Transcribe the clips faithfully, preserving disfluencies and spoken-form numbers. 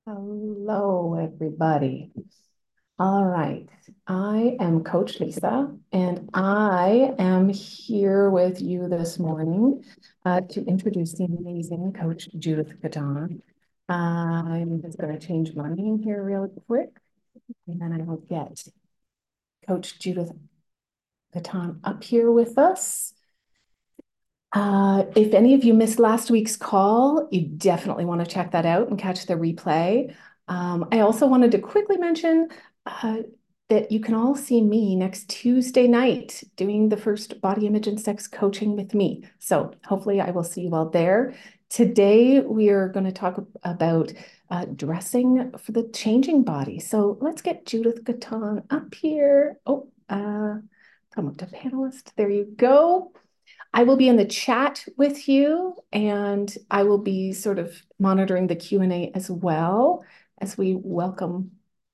Hello, everybody. All right. I am Coach Lisa, and I am here with you this morning uh, to introduce the amazing Coach Judith Gaton. I'm just going to change my name here real quick, and then I will get Coach Judith Gaton up here with us. Uh, if any of you missed last week's call, you definitely want to check that out and catch the replay. Um, I also wanted to quickly mention uh, that you can all see me next Tuesday night doing the first body image and sex coaching with me. So hopefully I will see you all there. Today, we are going to talk about uh, dressing for the changing body. So let's get Judith Gaton up here. Oh, uh, come up to panelist. There you go. I will be in the chat with you, and I will be sort of monitoring the Q and A as well as we welcome.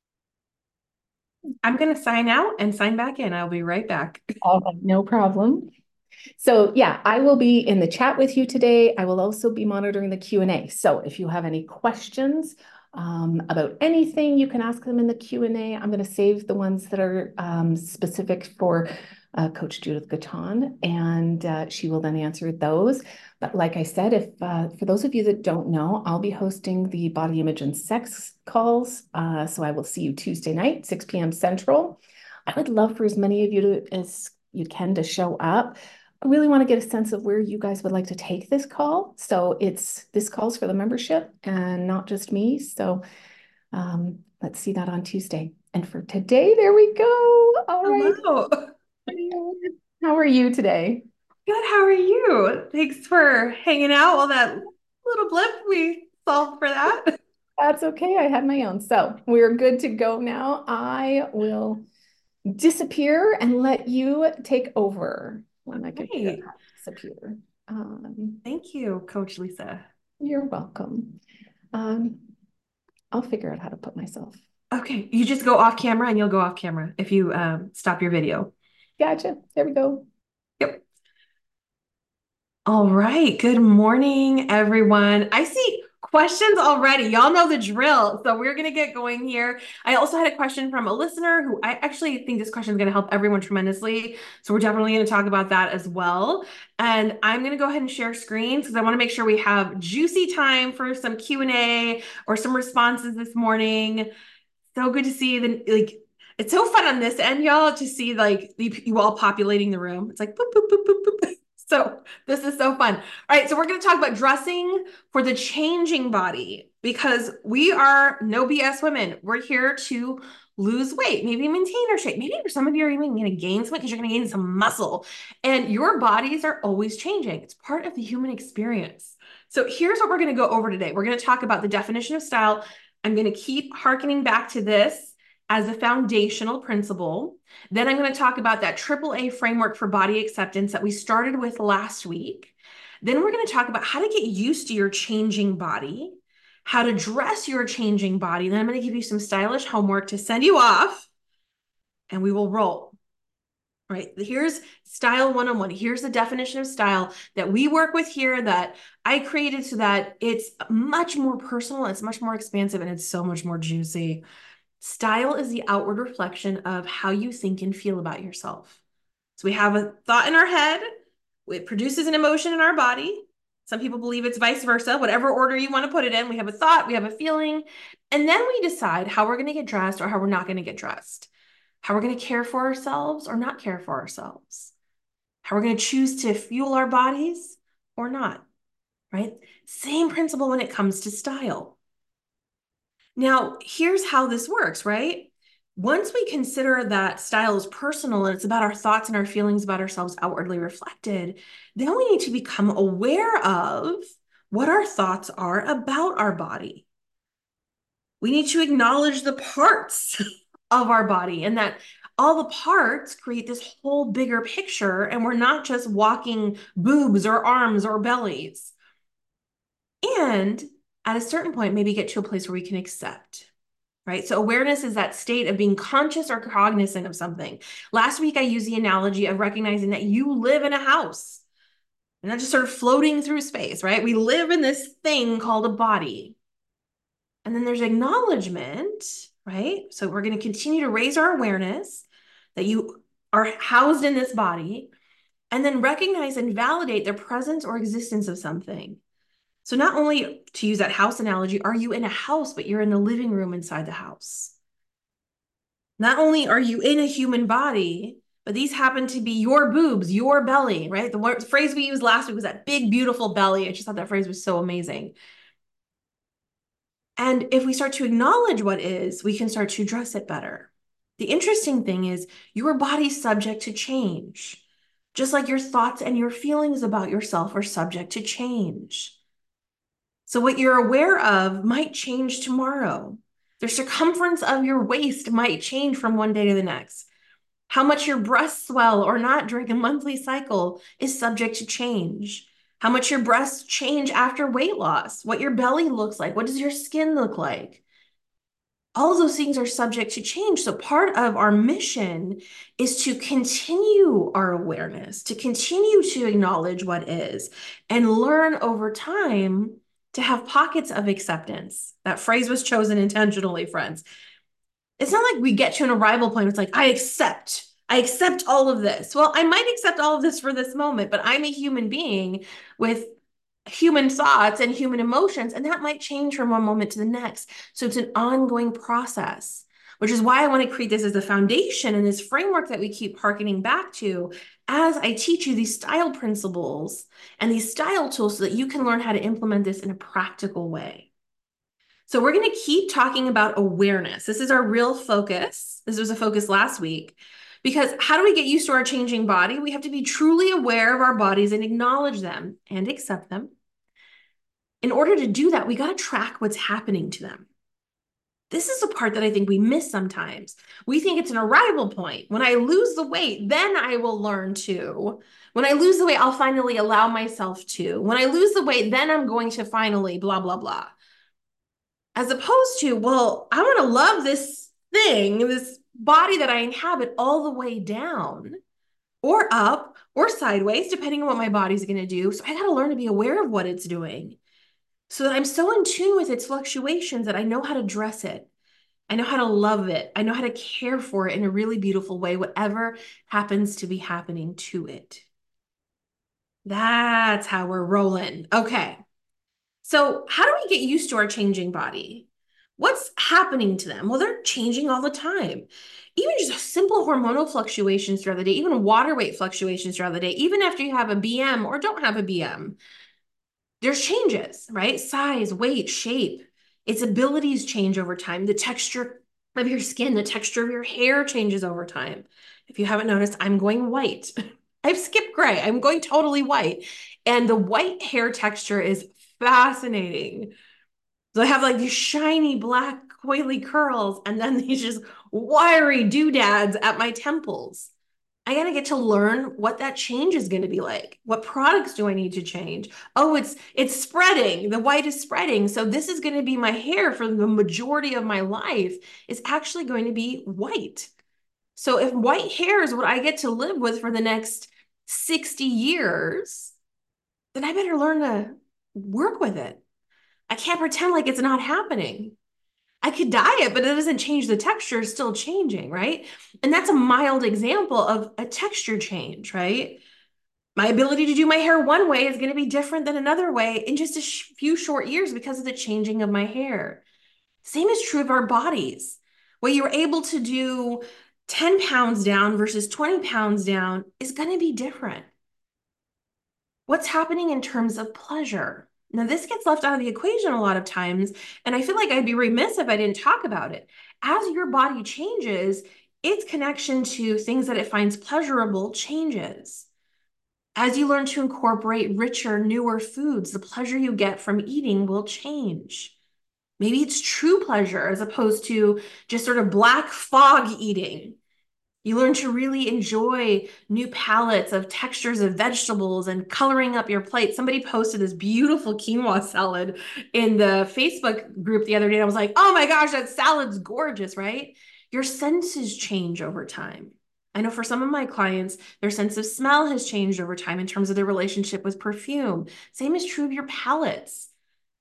I'm going to sign out and sign back in. I'll be right back. All right, no problem. So yeah, I will be in the chat with you today. I will also be monitoring the Q and A. So if you have any questions um, about anything, you can ask them in the Q and A. I'm going to save the ones that are um, specific for uh, Coach Judith Gaton, and uh, she will then answer those. But like I said, if uh, for those of you that don't know, I'll be hosting the body image and sex calls. Uh, so I will see you Tuesday night, six p m Central. I would love for as many of you to, as you can to show up. I really want to get a sense of where you guys would like to take this call. So it's this call's for the membership and not just me. So um, let's see that on Tuesday. And for today, there we go. All right. Hello. How are you today? Good. How are you? Thanks for hanging out. All that little blip we solved for that. That's okay. I had my own. So we're good to go now. I will disappear and let you take over when I can figure out Great. how to disappear. Um, Thank you, Coach Lisa. you're welcome. Um, I'll figure out how to put myself. Okay, you just go off camera and you'll go off camera if you um, stop your video. Gotcha. There we go. Yep. All right. Good morning, everyone. I see questions already. Y'all know the drill. So we're going to get going here. I also had a question from a listener who I actually think this question is going to help everyone tremendously. So we're definitely going to talk about that as well. And I'm going to go ahead and share screens because I want to make sure we have juicy time for some Q and A or some responses this morning. So good to see the like it's so fun on this end, y'all, to see like you, you all populating the room. It's like boop, boop, boop, boop, boop. So this is so fun. All right, so we're going to talk about dressing for the changing body because we are no B S women. We're here to lose weight, maybe maintain our shape. Maybe for some of you are even going to gain some weight because you're going to gain some muscle. And your bodies are always changing. It's part of the human experience. So here's what we're going to go over today. We're going to talk about the definition of style. I'm going to keep harkening back to this as a foundational principle. Then I'm going to talk about that triple A framework for body acceptance that we started with last week. Then we're going to talk about how to get used to your changing body, how to dress your changing body. Then I'm going to give you some stylish homework to send you off, and we will roll. Right. Here's style one oh one. Here's the definition of style that we work with here that I created so that it's much more personal, it's much more expansive, and it's so much more juicy. Style is the outward reflection of how you think and feel about yourself. So we have a thought in our head, it produces an emotion in our body. Some people believe it's vice versa, whatever order you want to put it in. We have a thought, we have a feeling, and then we decide how we're going to get dressed or how we're not going to get dressed, how we're going to care for ourselves or not care for ourselves, how we're going to choose to fuel our bodies or not, right? Same principle when it comes to style. Now, here's how this works, right? Once we consider that style is personal and it's about our thoughts and our feelings about ourselves outwardly reflected, then we need to become aware of what our thoughts are about our body. We need to acknowledge the parts of our body and that all the parts create this whole bigger picture, and we're not just walking boobs or arms or bellies. And at a certain point, maybe get to a place where we can accept, right? So awareness is that state of being conscious or cognizant of something. Last week, I used the analogy of recognizing that you live in a house and not just sort of floating through space, right? We live in this thing called a body. And then there's acknowledgement, right? So we're going to continue to raise our awareness that you are housed in this body, and then recognize and validate the presence or existence of something. So not only, to use that house analogy, are you in a house, but you're in the living room inside the house. Not only are you in a human body, but these happen to be your boobs, your belly, right? The, word, the phrase we used last week was that big, beautiful belly. I just thought that phrase was so amazing. And if we start to acknowledge what is, we can start to dress it better. The interesting thing is your body's subject to change, just like your thoughts and your feelings about yourself are subject to change. So what you're aware of might change tomorrow. The circumference of your waist might change from one day to the next. How much your breasts swell or not during a monthly cycle is subject to change. How much your breasts change after weight loss, what your belly looks like, what does your skin look like? All of those things are subject to change. So part of our mission is to continue our awareness, to continue to acknowledge what is, and learn over time to have pockets of acceptance. That phrase was chosen intentionally, friends. It's not like we get to an arrival point. It's like, I accept, I accept all of this. Well, I might accept all of this for this moment, but I'm a human being with human thoughts and human emotions, and that might change from one moment to the next. So it's an ongoing process, which is why I want to create this as a foundation and this framework that we keep hearkening back to as I teach you these style principles and these style tools so that you can learn how to implement this in a practical way. So we're going to keep talking about awareness. This is our real focus. This was a focus last week. Because how do we get used to our changing body? We have to be truly aware of our bodies and acknowledge them and accept them. In order to do that, we got to track what's happening to them. This is the part that I think we miss sometimes. We think it's an arrival point. When I lose the weight, then I will learn to. When I lose the weight, I'll finally allow myself to. When I lose the weight, then I'm going to finally blah, blah, blah. As opposed to, well, I want to love this thing, this body that I inhabit all the way down or up or sideways, depending on what my body's going to do. So I got to learn to be aware of what it's doing so that I'm so in tune with its fluctuations that I know how to dress it. I know how to love it. I know how to care for it in a really beautiful way, whatever happens to be happening to it. That's how we're rolling. Okay. So how do we get used to our changing body? What's happening to them? Well, they're changing all the time. Even just simple hormonal fluctuations throughout the day, even water weight fluctuations throughout the day, even after you have a B M or don't have a B M, there's changes, right? Size, weight, shape, its abilities change over time. The texture of your skin, the texture of your hair changes over time. If you haven't noticed, I'm going white. I've skipped gray. I'm going totally white. And the white hair texture is fascinating. So I have like these shiny black coily curls and then these just wiry doodads at my temples. I gotta get to learn what that change is going to be like. What products do I need to change? Oh, it's it's spreading. The white is spreading. So this is going to be my hair for the majority of my life is actually going to be white. So if white hair is what I get to live with for the next sixty years, then I better learn to work with it. I can't pretend like it's not happening. I could dye it, but it doesn't change the texture, it's still changing, right? And that's a mild example of a texture change, right? My ability to do my hair one way is going to be different than another way in just a sh- few short years because of the changing of my hair. Same is true of our bodies. What you're able to do ten pounds down versus twenty pounds down is going to be different. What's happening in terms of pleasure? Now, this gets left out of the equation a lot of times, and I feel like I'd be remiss if I didn't talk about it. As your body changes, its connection to things that it finds pleasurable changes. As you learn to incorporate richer, newer foods, the pleasure you get from eating will change. Maybe it's true pleasure as opposed to just sort of black fog eating. You learn to really enjoy new palettes of textures of vegetables and coloring up your plate. Somebody posted this beautiful quinoa salad in the Facebook group the other day. And I was like, oh my gosh, that salad's gorgeous, right? Your senses change over time. I know for some of my clients, their sense of smell has changed over time in terms of their relationship with perfume. Same is true of your palettes,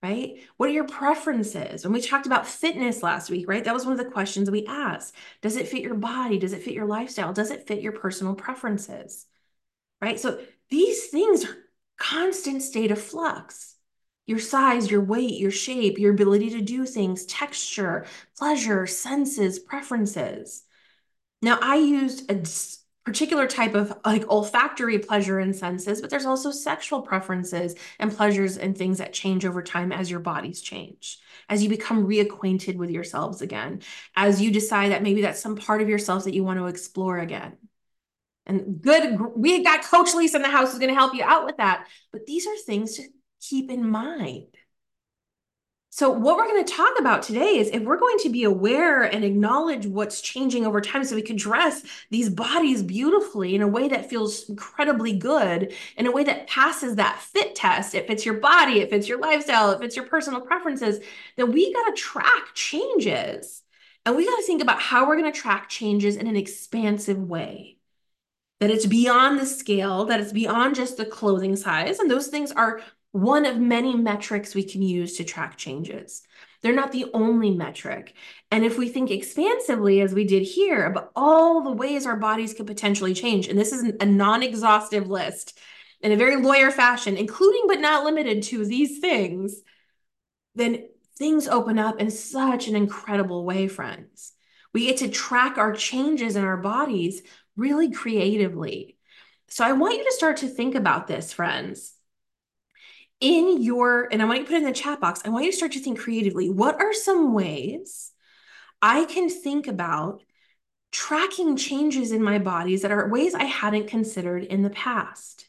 right? What are your preferences? And we talked about fitness last week, right? That was one of the questions we asked. Does it fit your body? Does it fit your lifestyle? Does it fit your personal preferences, right? So these things are constant state of flux. Your size, your weight, your shape, your ability to do things, texture, pleasure, senses, preferences. Now, I used a particular type of like olfactory pleasure and senses, but there's also sexual preferences and pleasures and things that change over time as your bodies change, as you become reacquainted with yourselves again, as you decide that maybe that's some part of yourself that you want to explore again. And good, we got Coach Lisa in the house who's going to help you out with that. But these are things to keep in mind. So what we're going to talk about today is if we're going to be aware and acknowledge what's changing over time so we can dress these bodies beautifully in a way that feels incredibly good, in a way that passes that fit test, it fits your body, it fits your lifestyle, it fits your personal preferences, then we got to track changes. And we got to think about how we're going to track changes in an expansive way. That it's beyond the scale, that it's beyond just the clothing size. And those things are one of many metrics we can use to track changes. They're not the only metric. And if we think expansively, as we did here, about all the ways our bodies could potentially change, and this is a non-exhaustive list in a very lawyer fashion, including but not limited to these things, then things open up in such an incredible way, friends. We get to track our changes in our bodies really creatively. So I want you to start to think about this, friends. In your, and I want you to put it in the chat box, I want you to start to think creatively. What are some ways I can think about tracking changes in my bodies that are ways I hadn't considered in the past?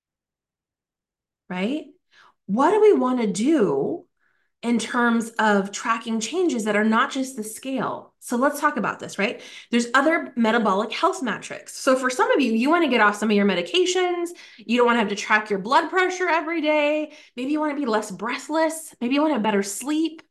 Right? What do we want to do in terms of tracking changes that are not just the scale? So let's talk about this, right? There's other metabolic health metrics. So for some of you, you want to get off some of your medications. You don't want to have to track your blood pressure every day. Maybe you want to be less breathless. Maybe you want to have better sleep.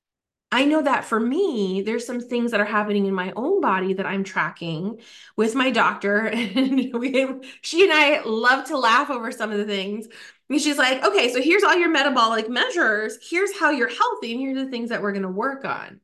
I know that for me, there's some things that are happening in my own body that I'm tracking with my doctor. And we, she and I love to laugh over some of the things. And she's like, okay, so here's all your metabolic measures. Here's how you're healthy. And here's the things that we're going to work on.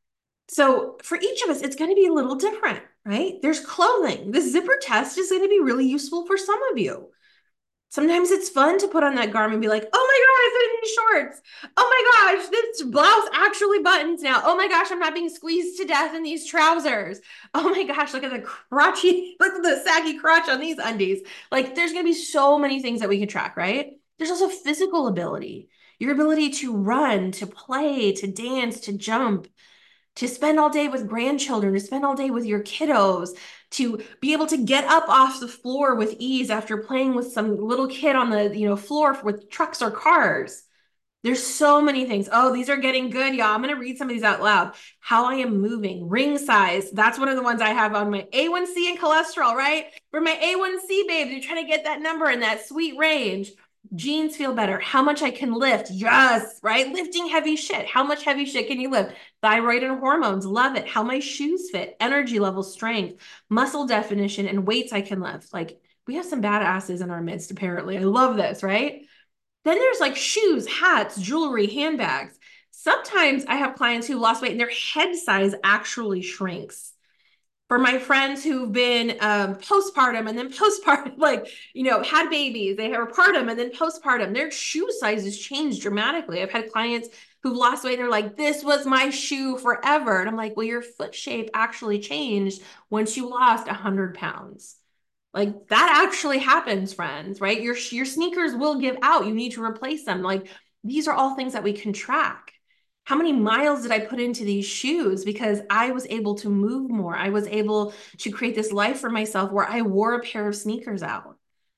So for each of us, it's going to be a little different, right? There's clothing. The zipper test is going to be really useful for some of you. Sometimes it's fun to put on that garment and be like, oh my God, I fit in these shorts. Oh my gosh, this blouse actually buttons now. Oh my gosh, I'm not being squeezed to death in these trousers. Oh my gosh, look at the crotchy, look at the saggy crotch on these undies. Like there's going to be so many things that we can track, right? There's also physical ability, your ability to run, to play, to dance, to jump, to spend all day with grandchildren, to spend all day with your kiddos, to be able to get up off the floor with ease after playing with some little kid on the, you know, floor with trucks or cars. There's so many things. Oh, these are getting good, y'all. I'm going to read some of these out loud. How I am moving, ring size. That's one of the ones I have on my A one C and cholesterol, right? For my A one C, babes, you're trying to get that number in that sweet range. Jeans feel better. How much I can lift. Yes, right? Lifting heavy shit. How much heavy shit can you lift? Thyroid and hormones. Love it. How my shoes fit. Energy level, strength, muscle definition, and weights I can lift. Like we have some badasses in our midst, apparently. I love this, right? Then there's like shoes, hats, jewelry, handbags. Sometimes I have clients who lost weight and their head size actually shrinks. For my friends who've been um, postpartum and then postpartum, like, you know, had babies, they have partum and then postpartum, their shoe sizes change dramatically. I've had clients who've lost weight and they're like, this was my shoe forever. And I'm like, well, your foot shape actually changed once you lost one hundred pounds. Like that actually happens, friends, right? Your, your sneakers will give out. You need to replace them. Like these are all things that we can track. How many miles did I put into these shoes? Because I was able to move more. I was able to create this life for myself where I wore a pair of sneakers out.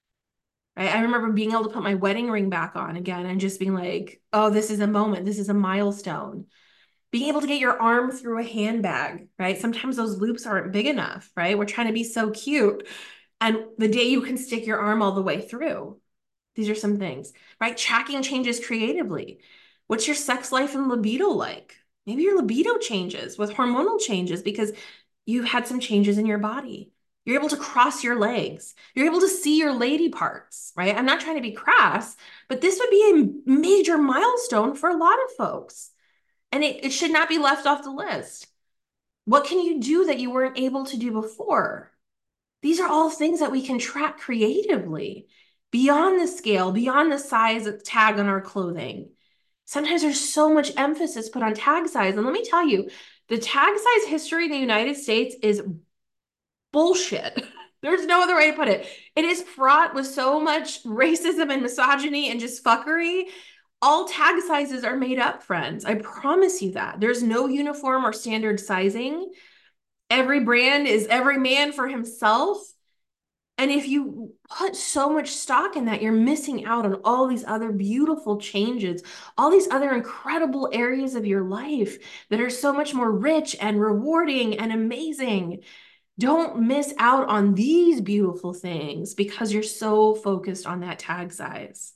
Right? I remember being able to put my wedding ring back on again and just being like, oh, this is a moment. This is a milestone. Being able to get your arm through a handbag, right? Sometimes those loops aren't big enough, right? We're trying to be so cute. And the day you can stick your arm all the way through. These are some things, right? Tracking changes creatively. What's your sex life and libido like? Maybe your libido changes with hormonal changes because you've had some changes in your body. You're able to cross your legs. You're able to see your lady parts, right? I'm not trying to be crass, but this would be a major milestone for a lot of folks. And it, it should not be left off the list. What can you do that you weren't able to do before? These are all things that we can track creatively beyond the scale, beyond the size of the tag on our clothing. Sometimes there's so much emphasis put on tag size. And let me tell you, the tag size history in the United States is bullshit. There's no other way to put it. It is fraught with so much racism and misogyny and just fuckery. All tag sizes are made up, friends. I promise you that. There's no uniform or standard sizing. Every brand is every man for himself. And if you put so much stock in that, you're missing out on all these other beautiful changes, all these other incredible areas of your life that are so much more rich and rewarding and amazing. Don't miss out on these beautiful things because you're so focused on that tag size.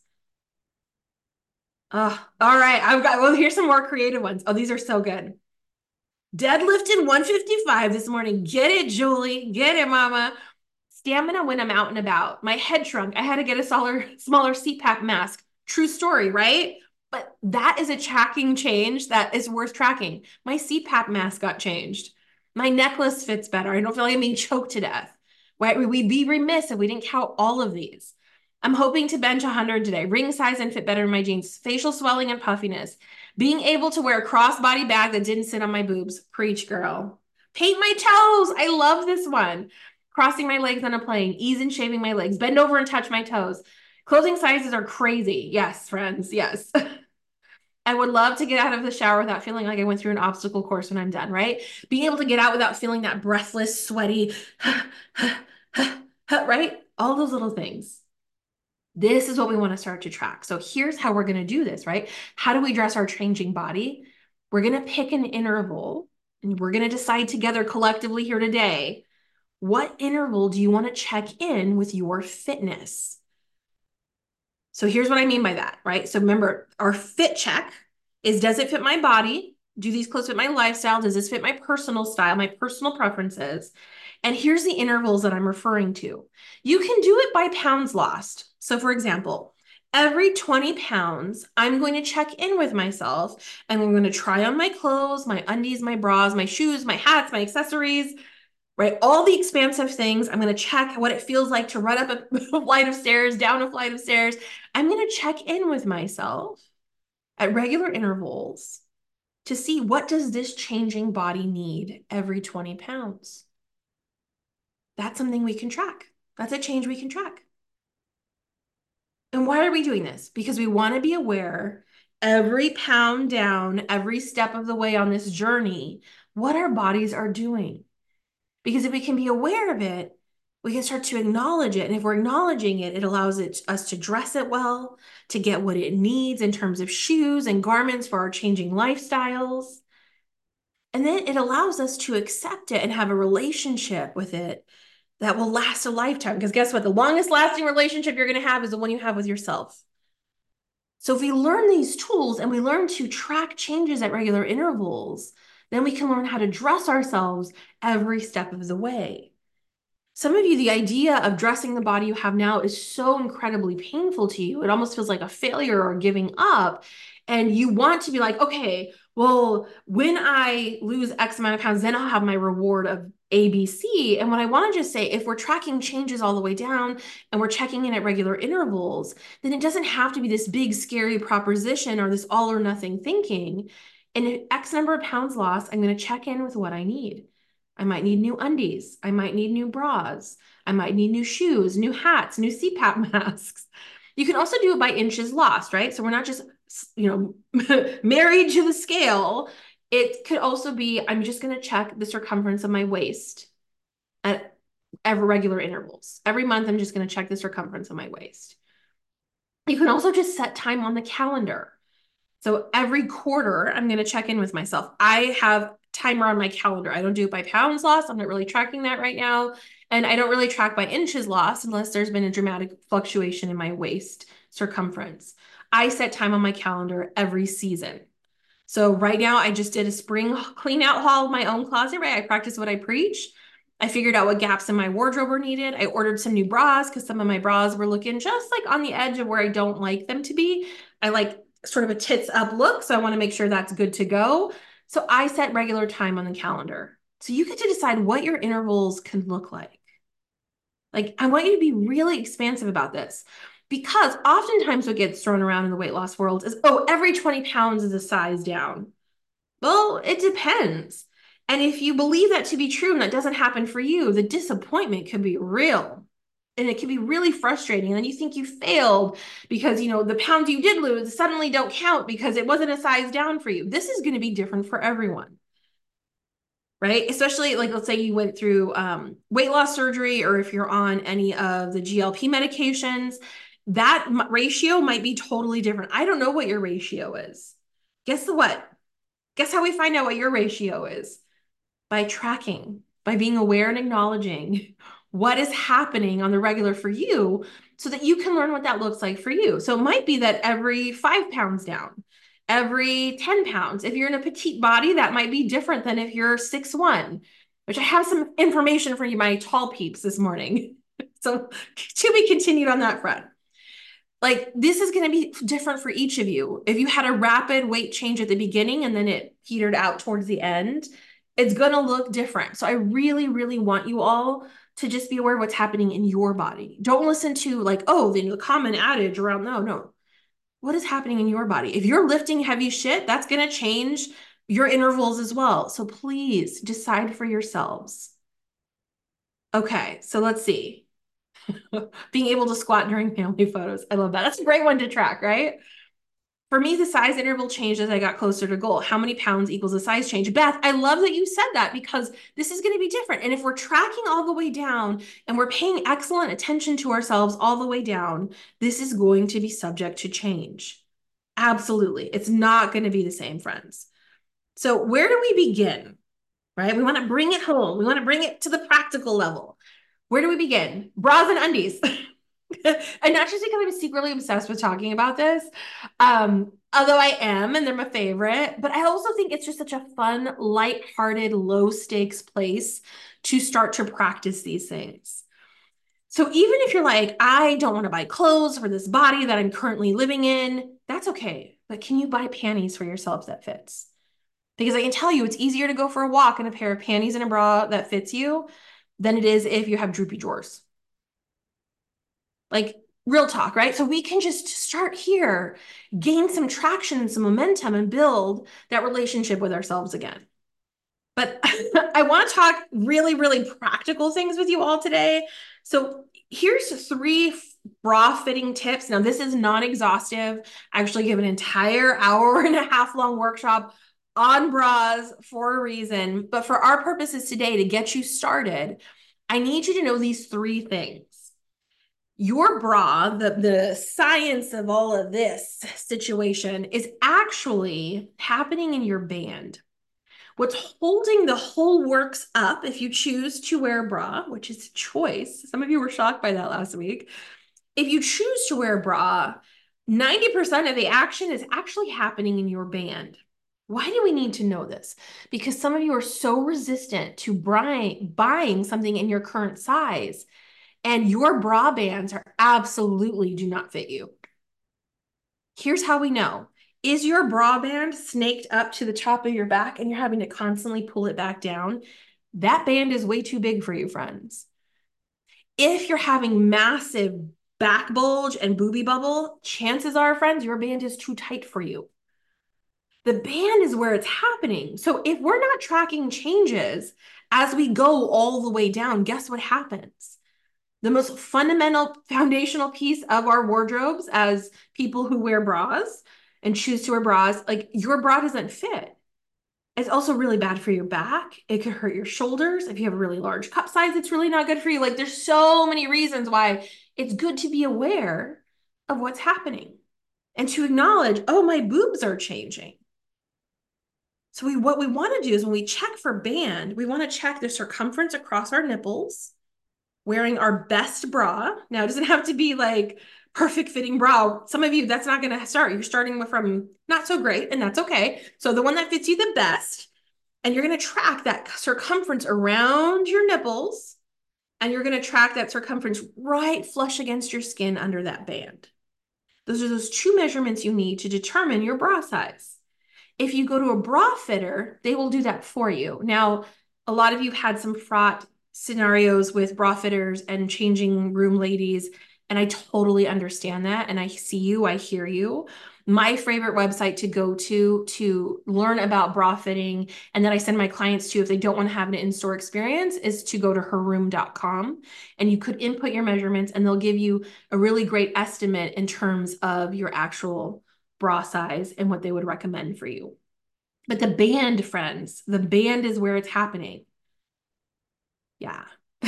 Uh, all right, I've got, well, here's some more creative ones. Oh, these are so good. Deadlifted one fifty-five this morning. Get it, Julie. Get it, mama. Stamina when I'm out and about. My head shrunk. I had to get a smaller, smaller C PAP mask. True story, right? But that is a tracking change that is worth tracking. My C PAP mask got changed. My necklace fits better. I don't feel like I'm being choked to death. Right? We'd be remiss if we didn't count all of these. I'm hoping to bench one hundred today. Ring size and fit better in my jeans. Facial swelling and puffiness. Being able to wear a crossbody bag that didn't sit on my boobs. Preach, girl. Paint my toes. I love this one. Crossing my legs on a plane. Ease in shaving my legs. Bend over and touch my toes. Clothing sizes are crazy. Yes, friends. Yes. I would love to get out of the shower without feeling like I went through an obstacle course when I'm done, right? Being able to get out without feeling that breathless, sweaty, right? All those little things. This is what we want to start to track. So here's how we're going to do this, right? How do we dress our changing body? We're going to pick an interval and we're going to decide together collectively here today, what interval do you want to check in with your fitness? So here's what I mean by that, right? So remember, our fit check is, does it fit my body? Do these clothes fit my lifestyle? Does this fit my personal style, my personal preferences? And here's the intervals that I'm referring to. You can do it by pounds lost. So for example, every twenty pounds, I'm going to check in with myself and I'm going to try on my clothes, my undies, my bras, my shoes, my hats, my accessories, right? All the expansive things. I'm going to check what it feels like to run up a flight of stairs, down a flight of stairs. I'm going to check in with myself at regular intervals to see, what does this changing body need every twenty pounds? That's something we can track. That's a change we can track. And why are we doing this? Because we want to be aware every pound down, every step of the way on this journey, what our bodies are doing. Because if we can be aware of it, we can start to acknowledge it. And if we're acknowledging it, it allows it, us to dress it well, to get what it needs in terms of shoes and garments for our changing lifestyles. And then it allows us to accept it and have a relationship with it that will last a lifetime. Because guess what? The longest lasting relationship you're going to have is the one you have with yourself. So if we learn these tools and we learn to track changes at regular intervals, then we can learn how to dress ourselves every step of the way. Some of you, the idea of dressing the body you have now is so incredibly painful to you. It almost feels like a failure or giving up. And you want to be like, okay, well, when I lose X amount of pounds, then I'll have my reward of A, B, C. And what I want to just say, if we're tracking changes all the way down and we're checking in at regular intervals, then it doesn't have to be this big, scary proposition or this all or nothing thinking. And X number of pounds lost, I'm going to check in with what I need. I might need new undies. I might need new bras. I might need new shoes, new hats, new C PAP masks. You can also do it by inches lost, right? So we're not just, you know, married to the scale. It could also be, I'm just going to check the circumference of my waist at every regular intervals. Every month, I'm just going to check the circumference of my waist. You can also just set time on the calendar. So every quarter, I'm going to check in with myself. I have timer on my calendar. I don't do it by pounds lost. I'm not really tracking that right now. And I don't really track by inches lost unless there's been a dramatic fluctuation in my waist circumference. I set time on my calendar every season. So right now I just did a spring clean out haul of my own closet, right? I practice what I preach. I figured out what gaps in my wardrobe were needed. I ordered some new bras because some of my bras were looking just like on the edge of where I don't like them to be. I like sort of a tits up look, so I want to make sure that's good to go. So I set regular time on the calendar. So you get to decide what your intervals can look like. Like, I want you to be really expansive about this because oftentimes what gets thrown around in the weight loss world is, oh, every twenty pounds is a size down. Well, it depends. And if you believe that to be true and that doesn't happen for you, the disappointment could be real. And it can be really frustrating. And then you think you failed because, you know, the pounds you did lose suddenly don't count because it wasn't a size down for you. This is going to be different for everyone, right? Especially like, let's say you went through um, weight loss surgery, or if you're on any of the G L P medications, that ratio might be totally different. I don't know what your ratio is. Guess what? Guess how we find out what your ratio is? By tracking, by being aware and acknowledging what is happening on the regular for you so that you can learn what that looks like for you. So it might be that every five pounds down, every ten pounds. If you're in a petite body, that might be different than if you're six one, which I have some information for you, my tall peeps this morning. So to be continued on that front. Like, this is going to be different for each of you. If you had a rapid weight change at the beginning and then it petered out towards the end, it's going to look different. So I really, really want you all to just be aware of what's happening in your body. Don't listen to like, oh, the, the common adage around, no, no. What is happening in your body? If you're lifting heavy shit, that's going to change your intervals as well. So please decide for yourselves. Okay, so let's see. Being able to squat during family photos. I love that. That's a great one to track, right? For me, the size interval changed as I got closer to goal. How many pounds equals a size change? Beth, I love that you said that because this is going to be different. And if we're tracking all the way down and we're paying excellent attention to ourselves all the way down, this is going to be subject to change. Absolutely. It's not going to be the same, friends. So where do we begin? Right? We want to bring it home. We want to bring it to the practical level. Where do we begin? Bras and undies. And not just because I'm secretly obsessed with talking about this, um, although I am, and they're my favorite, but I also think it's just such a fun, lighthearted, low stakes place to start to practice these things. So even if you're like, I don't want to buy clothes for this body that I'm currently living in, that's okay. But can you buy panties for yourself that fits? Because I can tell you, it's easier to go for a walk in a pair of panties and a bra that fits you than it is if you have droopy drawers. Like, real talk, right? So we can just start here, gain some traction and some momentum and build that relationship with ourselves again. But I want to talk really, really practical things with you all today. So here's three bra fitting tips. Now, this is not exhaustive. I actually give an entire hour and a half long workshop on bras for a reason. But for our purposes today, to get you started, I need you to know these three things. Your bra, the, the science of all of this situation, is actually happening in your band. What's holding the whole works up, if you choose to wear a bra, which is a choice. Some of you were shocked by that last week. If you choose to wear a bra, ninety percent of the action is actually happening in your band. Why do we need to know this? Because some of you are so resistant to buying, buying something in your current size, and your bra bands are absolutely do not fit you. Here's how we know. Is your bra band snaked up to the top of your back and you're having to constantly pull it back down? That band is way too big for you, friends. If you're having massive back bulge and booby bubble, chances are, friends, your band is too tight for you. The band is where it's happening. So if we're not tracking changes as we go all the way down, guess what happens? The most fundamental foundational piece of our wardrobes as people who wear bras and choose to wear bras, like, your bra doesn't fit. It's also really bad for your back. It could hurt your shoulders. If you have a really large cup size, it's really not good for you. Like, there's so many reasons why it's good to be aware of what's happening and to acknowledge, oh, my boobs are changing. So we, what we want to do is when we check for band, we want to check the circumference across our nipples, wearing our best bra. Now, it doesn't have to be like perfect fitting bra. Some of you, that's not going to start. You're starting from not so great, and that's okay. So the one that fits you the best. And you're going to track that circumference around your nipples, and you're going to track that circumference right flush against your skin under that band. Those are those two measurements you need to determine your bra size. If you go to a bra fitter, they will do that for you. Now, a lot of you have had some fraught scenarios with bra fitters and changing room ladies, and I totally understand that. And I see you, I hear you. My favorite website to go to to learn about bra fitting, and that I send my clients to if they don't want to have an in-store experience, is to go to her room dot com. And you could input your measurements, and they'll give you a really great estimate in terms of your actual bra size and what they would recommend for you. But the band, friends, the band is where it's happening. Yeah.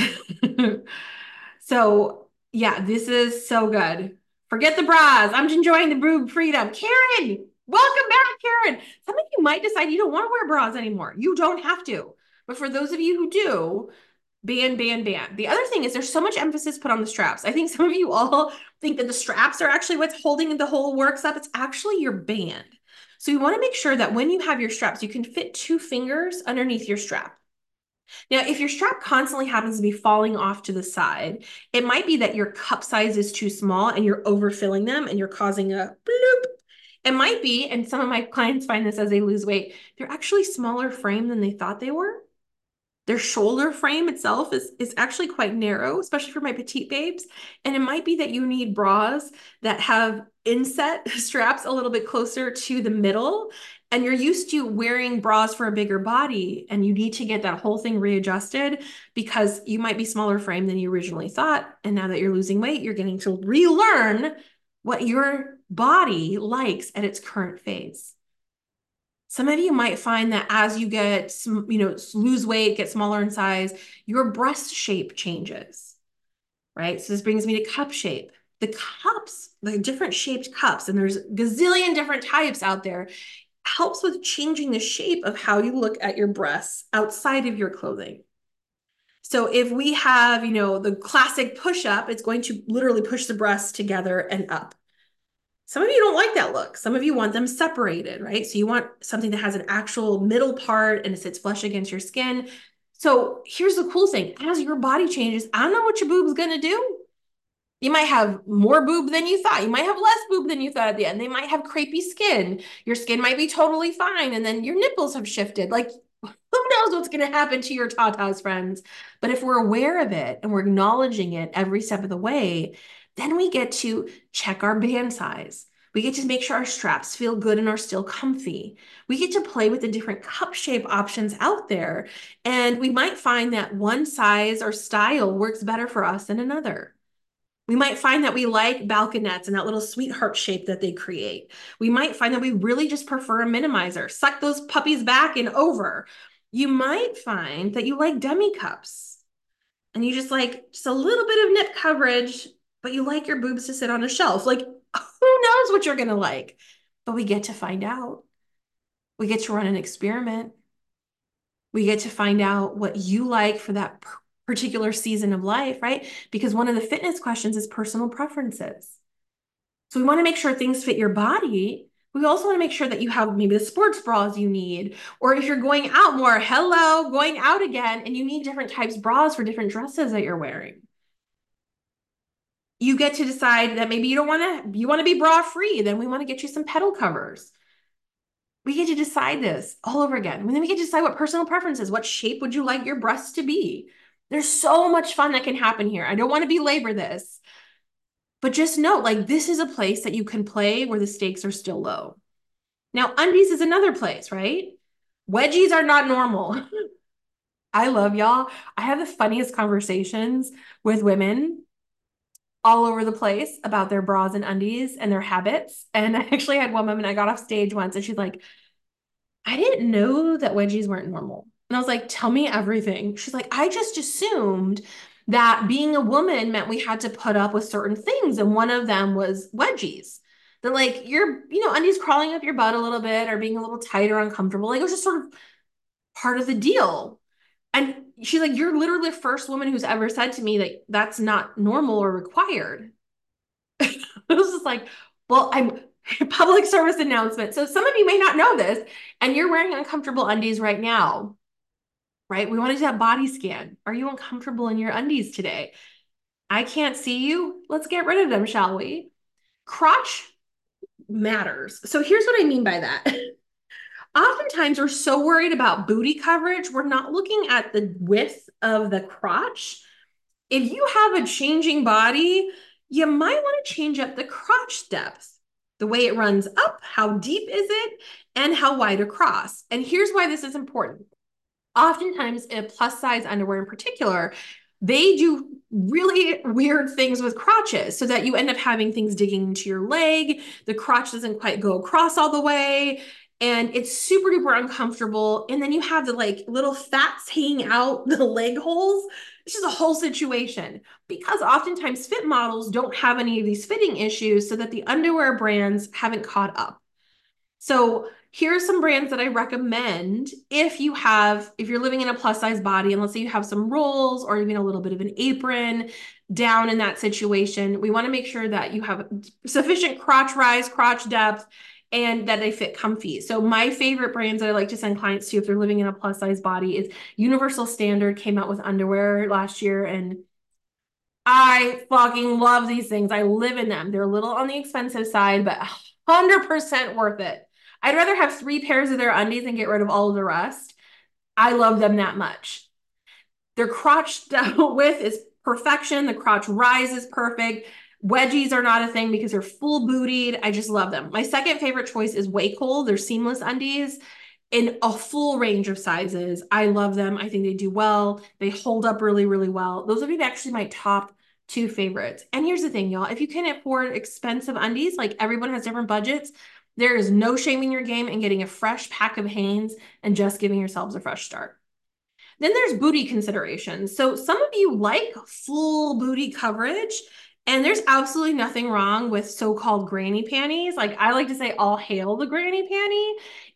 So, yeah, this is so good. Forget the bras. I'm enjoying the boob freedom. Karen, welcome back, Karen. Some of you might decide you don't want to wear bras anymore. You don't have to. But for those of you who do, band, band, band. The other thing is there's so much emphasis put on the straps. I think some of you all think that the straps are actually what's holding the whole works up. It's actually your band. So you want to make sure that when you have your straps, you can fit two fingers underneath your strap. Now, if your strap constantly happens to be falling off to the side, it might be that your cup size is too small and you're overfilling them and you're causing a bloop. It might be, and some of my clients find this as they lose weight, they're actually smaller frame than they thought they were. Their shoulder frame itself is, is actually quite narrow, especially for my petite babes. And it might be that you need bras that have inset straps a little bit closer to the middle. And you're used to wearing bras for a bigger body, and you need to get that whole thing readjusted because you might be smaller frame than you originally thought. And now that you're losing weight, you're getting to relearn what your body likes at its current phase. Some of you might find that as you get, you know, lose weight, get smaller in size, your breast shape changes, right? So this brings me to cup shape. The cups, the different shaped cups, and there's a gazillion different types out there, helps with changing the shape of how you look at your breasts outside of your clothing. So if we have, you know, the classic push-up, it's going to literally push the breasts together and up. Some of you don't like that look. Some of you want them separated, right? So you want something that has an actual middle part and it sits flush against your skin. So here's the cool thing. As your body changes, I don't know what your boob's going to do. You might have more boob than you thought. You might have less boob than you thought at the end. They might have crepey skin. Your skin might be totally fine. And then your nipples have shifted. Like, who knows what's going to happen to your tatas, friends? But if we're aware of it and we're acknowledging it every step of the way, then we get to check our band size. We get to make sure our straps feel good and are still comfy. We get to play with the different cup shape options out there. And we might find that one size or style works better for us than another. We might find that we like balconettes and that little sweetheart shape that they create. We might find that we really just prefer a minimizer. Suck those puppies back and over. You might find that you like demi cups and you just like just a little bit of nip coverage, but you like your boobs to sit on a shelf. Like, who knows what you're going to like? But we get to find out. We get to run an experiment. We get to find out what you like for that particular season of life, right? Because one of the fitness questions is personal preferences. So we want to make sure things fit your body. We also want to make sure that you have maybe the sports bras you need, or if you're going out more, hello, going out again, and you need different types of bras for different dresses that you're wearing. You get to decide that maybe you don't want to, you want to be bra free, then we want to get you some pedal covers. We get to decide this all over again. And then we get to decide what personal preferences, what shape would you like your breasts to be? There's so much fun that can happen here. I don't want to belabor this, but just note, like, this is a place that you can play where the stakes are still low. Now, undies is another place, right? Wedgies are not normal. I love y'all. I have the funniest conversations with women all over the place about their bras and undies and their habits. And I actually had one woman, I got off stage once and she's like, I didn't know that wedgies weren't normal. And I was like, tell me everything. She's like, I just assumed that being a woman meant we had to put up with certain things. And one of them was wedgies. That like your, you know, undies crawling up your butt a little bit or being a little tight or uncomfortable. Like it was just sort of part of the deal. And she's like, you're literally the first woman who's ever said to me that that's not normal or required. It was just like, well, I'm public service announcement. So some of you may not know this, and you're wearing uncomfortable undies right now, right? We want to do that body scan. Are you uncomfortable in your undies today? I can't see you. Let's get rid of them, shall we? Crotch matters. So here's what I mean by that. Oftentimes, we're so worried about booty coverage, we're not looking at the width of the crotch. If you have a changing body, you might want to change up the crotch depth, the way it runs up, how deep is it, and how wide across. And here's why this is important. Oftentimes, in plus size underwear in particular, they do really weird things with crotches so that you end up having things digging into your leg. The crotch doesn't quite go across all the way. And it's super duper uncomfortable. And then you have the like little fats hanging out the leg holes. It's just a whole situation because oftentimes fit models don't have any of these fitting issues so that the underwear brands haven't caught up. So here are some brands that I recommend if you have, if you're living in a plus size body and let's say you have some rolls or even a little bit of an apron down in that situation, we want to make sure that you have sufficient crotch rise, crotch depth, and that they fit comfy. So my favorite brands that I like to send clients to if they're living in a plus size body is Universal Standard came out with underwear last year, and I fucking love these things. I live in them. They're a little on the expensive side, but one hundred percent worth it. I'd rather have three pairs of their undies and get rid of all of the rest. I love them that much. Their crotch width is perfection. The crotch rise is perfect. Wedgies are not a thing because they're full bootied. I just love them. My second favorite choice is Waycole. They're seamless undies in a full range of sizes. I love them. I think they do well. They hold up really, really well. Those would be actually my top two favorites. And here's the thing, y'all. If you can afford expensive undies, like everyone has different budgets, there is no shame in your game in getting a fresh pack of Hanes and just giving yourselves a fresh start. Then there's booty considerations. So some of you like full booty coverage, and there's absolutely nothing wrong with so-called granny panties. Like I like to say, all hail the granny panty.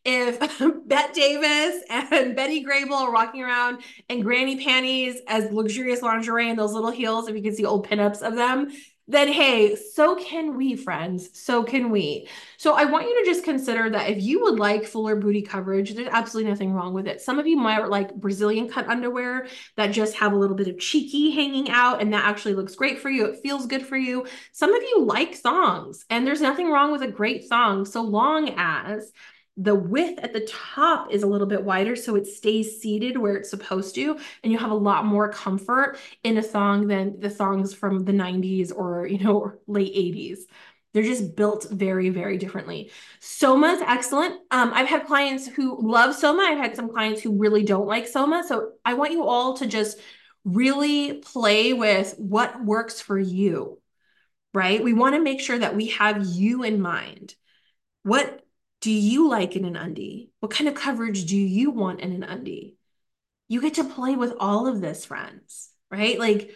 If Bette Davis and Betty Grable are walking around in granny panties as luxurious lingerie and those little heels, if you can see old pinups of them, then hey, so can we, friends. So can we. So I want you to just consider that if you would like fuller booty coverage, there's absolutely nothing wrong with it. Some of you might like Brazilian cut underwear that just have a little bit of cheeky hanging out, and that actually looks great for you. It feels good for you. Some of you like thongs, and there's nothing wrong with a great thong so long as the width at the top is a little bit wider so it stays seated where it's supposed to, and you have a lot more comfort in a thong than the thongs from the nineties or, you know, late eighties. They're just built very, very differently. Soma is excellent. Um, I've had clients who love Soma. I've had some clients who really don't like Soma. So I want you all to just really play with what works for you, right? We want to make sure that we have you in mind. What do you like in an undie? What kind of coverage do you want in an undie? You get to play with all of this, friends, right? Like,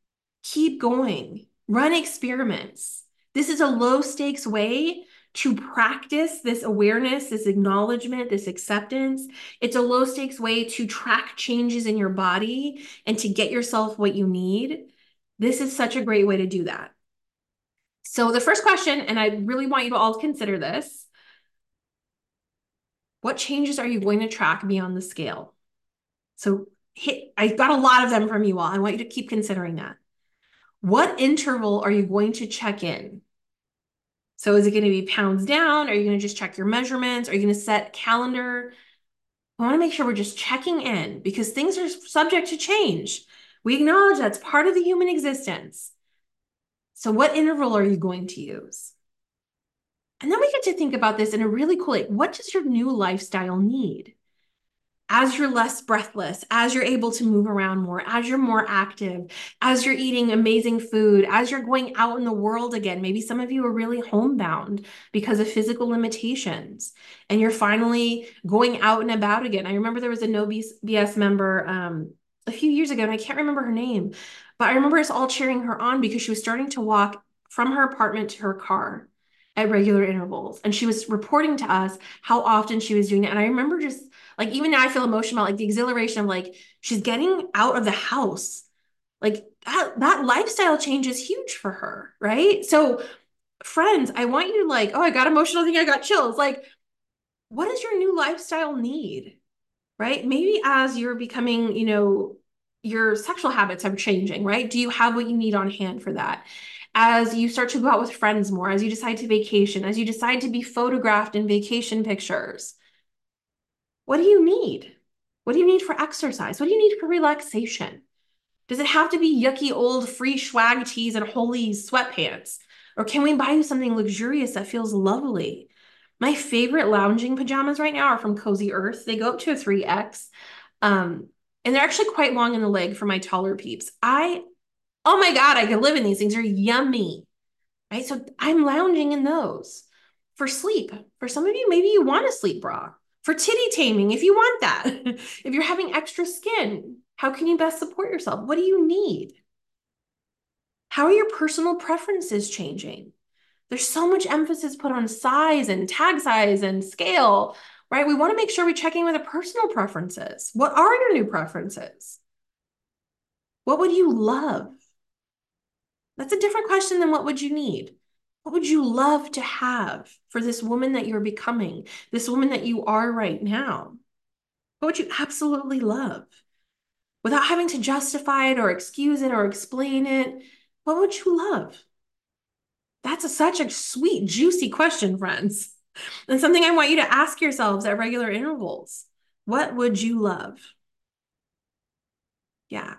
keep going, run experiments. This is a low stakes way to practice this awareness, this acknowledgement, this acceptance. It's a low stakes way to track changes in your body and to get yourself what you need. This is such a great way to do that. So the first question, and I really want you to all consider this, what changes are you going to track beyond the scale? So hit, I got a lot of them from you all. I want you to keep considering that. What interval are you going to check in? So is it going to be pounds down? Are you going to just check your measurements? Are you going to set calendar? I want to make sure we're just checking in because things are subject to change. We acknowledge that's part of the human existence. So what interval are you going to use? And then we get to think about this in a really cool way. What does your new lifestyle need? As you're less breathless, as you're able to move around more, as you're more active, as you're eating amazing food, as you're going out in the world again, maybe some of you are really homebound because of physical limitations, and you're finally going out and about again. I remember there was a No B S member um, a few years ago, and I can't remember her name, but I remember us all cheering her on because she was starting to walk from her apartment to her car at regular intervals. And she was reporting to us how often she was doing it. And I remember just like, even now I feel emotional, like the exhilaration of like, she's getting out of the house. Like that, that lifestyle change is huge for her, right? So friends, I want you to like, oh, I got emotional, I think I got chills. Like, what does your new lifestyle need? Right? Maybe as you're becoming, you know, your sexual habits are changing, right? Do you have what you need on hand for that? As you start to go out with friends more, as you decide to vacation, as you decide to be photographed in vacation pictures, what do you need? What do you need for exercise? What do you need for relaxation? Does it have to be yucky old free swag tees and holy sweatpants? Or can we buy you something luxurious that feels lovely? My favorite lounging pajamas right now are from Cozy Earth. They go up to a three X. Um, and they're actually quite long in the leg for my taller peeps. I, oh my God, I could live in these things. They're yummy, right? So I'm lounging in those for sleep. For some of you, maybe you want a sleep bra. For titty taming, if you want that. If you're having extra skin, how can you best support yourself? What do you need? How are your personal preferences changing? There's so much emphasis put on size and tag size and scale, right? We want to make sure we're checking with the personal preferences. What are your new preferences? What would you love? That's a different question than what would you need? What would you love to have for this woman that you're becoming, this woman that you are right now? What would you absolutely love? Without having to justify it or excuse it or explain it, what would you love? That's a, such a sweet, juicy question, friends. And something I want you to ask yourselves at regular intervals. What would you love? Yeah.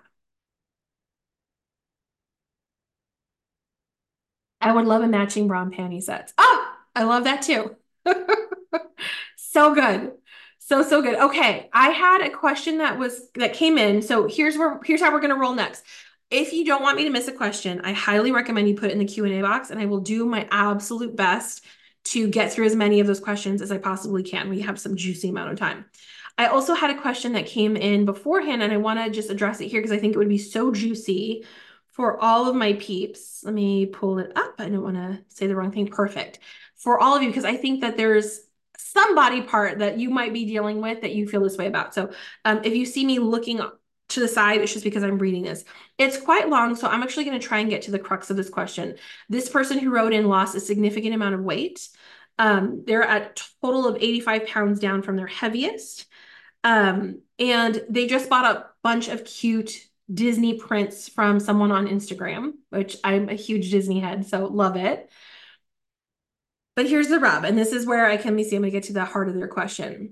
I would love a matching bra and panty sets. Oh, I love that too. So good. So, so good. Okay. I had a question that was that came in. So here's where here's how we're gonna roll next. If you don't want me to miss a question, I highly recommend you put it in the Q and A box, and I will do my absolute best to get through as many of those questions as I possibly can. We have some juicy amount of time. I also had a question that came in beforehand, and I want to just address it here because I think it would be so juicy for all of my peeps. Let me pull it up. I don't want to say the wrong thing. Perfect. For all of you, because I think that there's some body part that you might be dealing with that you feel this way about. So um, if you see me looking to the side, it's just because I'm reading this. It's quite long, so I'm actually going to try and get to the crux of this question. This person who wrote in lost a significant amount of weight. Um, they're at a total of eighty-five pounds down from their heaviest. Um, and they just bought a bunch of cute Disney prints from someone on Instagram, which I'm a huge Disney head, so love it. But here's the rub, and this is where I can, let me see, I'm gonna get to the heart of their question.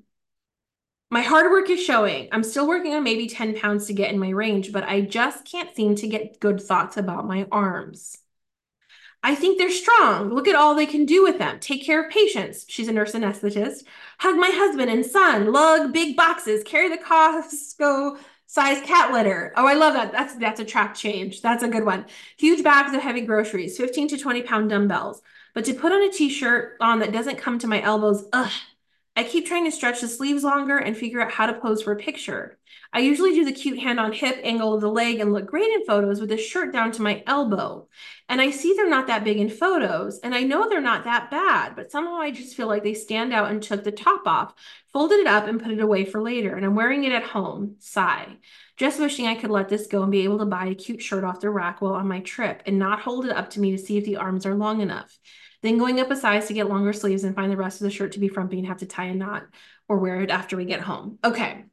My hard work is showing. I'm still working on maybe ten pounds to get in my range, but I just can't seem to get good thoughts about my arms. I think they're strong. Look at all they can do with them. Take care of patients. She's a nurse anesthetist. Hug my husband and son. Lug big boxes. Carry the Costco size cat litter. Oh, I love that. That's that's a track change. That's a good one. Huge bags of heavy groceries. fifteen to twenty pound dumbbells. But to put on a t-shirt on that doesn't come to my elbows, ugh. I keep trying to stretch the sleeves longer and figure out how to pose for a picture. I usually do the cute hand on hip angle of the leg and look great in photos with the shirt down to my elbow. And I see they're not that big in photos, and I know they're not that bad, but somehow I just feel like they stand out and took the top off, folded it up and put it away for later, and I'm wearing it at home. Sigh. Just wishing I could let this go and be able to buy a cute shirt off the rack while on my trip and not hold it up to me to see if the arms are long enough. Then going up a size to get longer sleeves and find the rest of the shirt to be frumpy and have to tie a knot or wear it after we get home. Okay.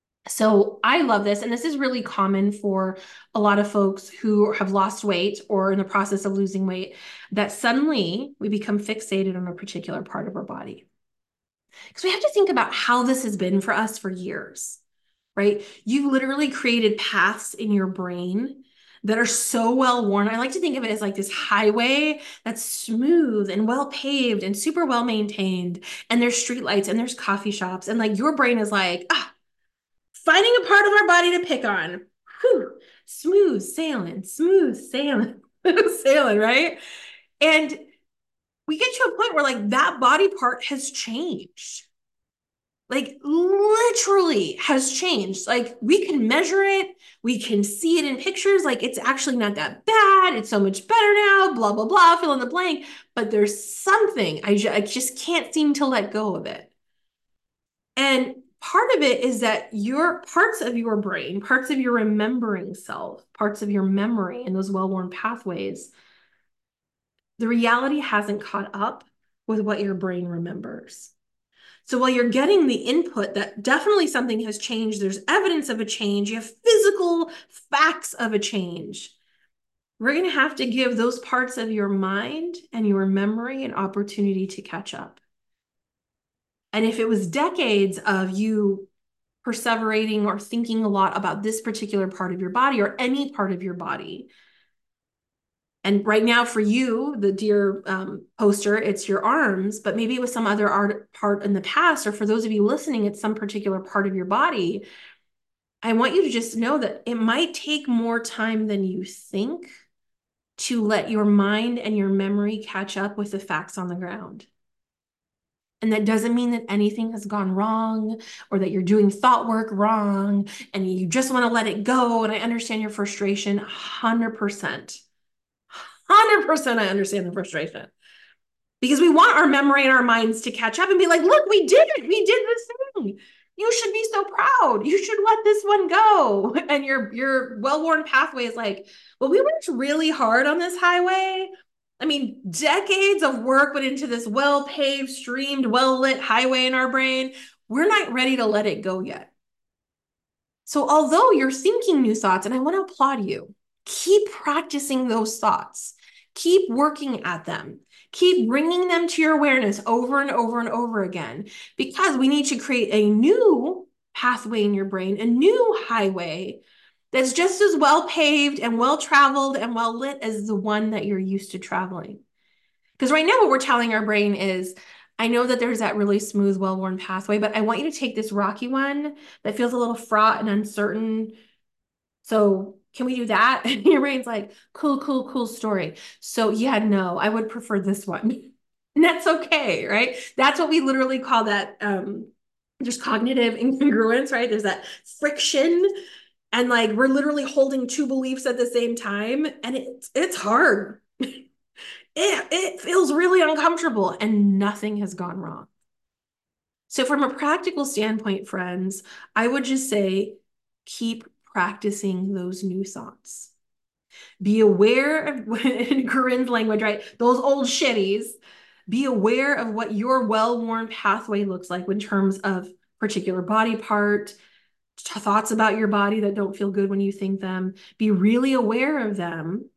So I love this. And this is really common for a lot of folks who have lost weight or in the process of losing weight, that suddenly we become fixated on a particular part of our body. Because we have to think about how this has been for us for years, right? You've literally created paths in your brain that are so well worn. I like to think of it as like this highway that's smooth and well paved and super well maintained. And there's streetlights and there's coffee shops. And like your brain is like, ah, finding a part of our body to pick on. Whew, smooth sailing, smooth sailing, sailing, right? And we get to a point where like that body part has changed. Like literally has changed. Like we can measure it, we can see it in pictures. Like it's actually not that bad. It's so much better now, blah, blah, blah, fill in the blank. But there's something, I, I just can't seem to let go of it. And part of it is that your parts of your brain, parts of your remembering self, parts of your memory and those well-worn pathways, the reality hasn't caught up with what your brain remembers. So while you're getting the input that definitely something has changed, there's evidence of a change, you have physical facts of a change, we're going to have to give those parts of your mind and your memory an opportunity to catch up. And if it was decades of you perseverating or thinking a lot about this particular part of your body or any part of your body, and right now for you, the dear um, poster, it's your arms, but maybe it was some other art part in the past, or for those of you listening, it's some particular part of your body. I want you to just know that it might take more time than you think to let your mind and your memory catch up with the facts on the ground. And that doesn't mean that anything has gone wrong or that you're doing thought work wrong and you just want to let it go. And I understand your frustration one hundred percent. one hundred percent I understand the frustration. Because we want our memory and our minds to catch up and be like, look, we did it. We did this thing. You should be so proud. You should let this one go. And your, your well-worn pathway is like, well, we worked really hard on this highway. I mean, decades of work went into this well-paved, streamed, well-lit highway in our brain. We're not ready to let it go yet. So although you're thinking new thoughts, and I want to applaud you, keep practicing those thoughts. Keep working at them. Keep bringing them to your awareness over and over and over again, because we need to create a new pathway in your brain, a new highway that's just as well paved and well traveled and well lit as the one that you're used to traveling. Because right now what we're telling our brain is, I know that there's that really smooth, well-worn pathway, but I want you to take this rocky one that feels a little fraught and uncertain. So can we do that? And your brain's like, cool, cool, cool story. So yeah, no, I would prefer this one. And that's okay, right? That's what we literally call that, um, just cognitive incongruence, right? There's that friction. And like, we're literally holding two beliefs at the same time. And it's, it's hard. it, it feels really uncomfortable and nothing has gone wrong. So from a practical standpoint, friends, I would just say, keep practicing those new thoughts. Be aware of, in Corinne's language, right? Those old shitties. Be aware of what your well-worn pathway looks like in terms of particular body part, thoughts about your body that don't feel good when you think them. Be really aware of them